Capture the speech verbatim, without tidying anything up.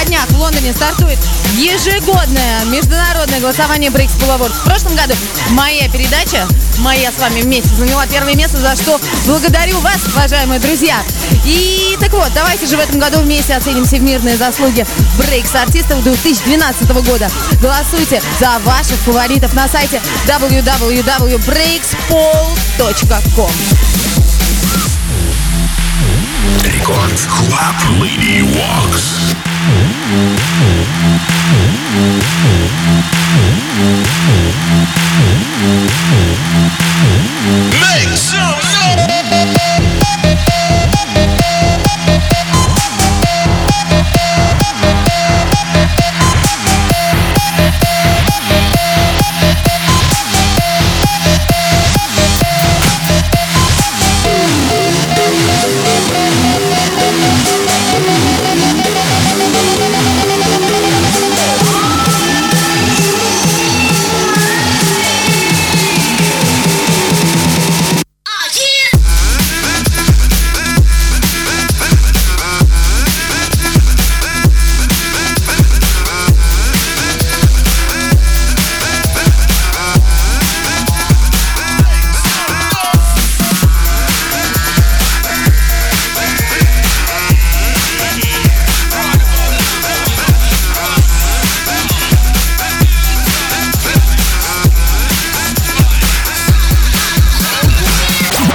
днях в Лондоне стартует ежегодное международное голосование Breaks Pool Awards. В прошлом году моя передача, моя с вами вместе, заняла первое место, за что благодарю вас, уважаемые друзья. И так вот, давайте же в этом году вместе оценим всемирные заслуги брейкс-артистов две тысячи двенадцатого года. Голосуйте за ваших фаворитов на сайте дабл ю дабл ю дабл ю точка брейкс пол точка ком. Рекорд Клаб Lady Walks. Make some noise!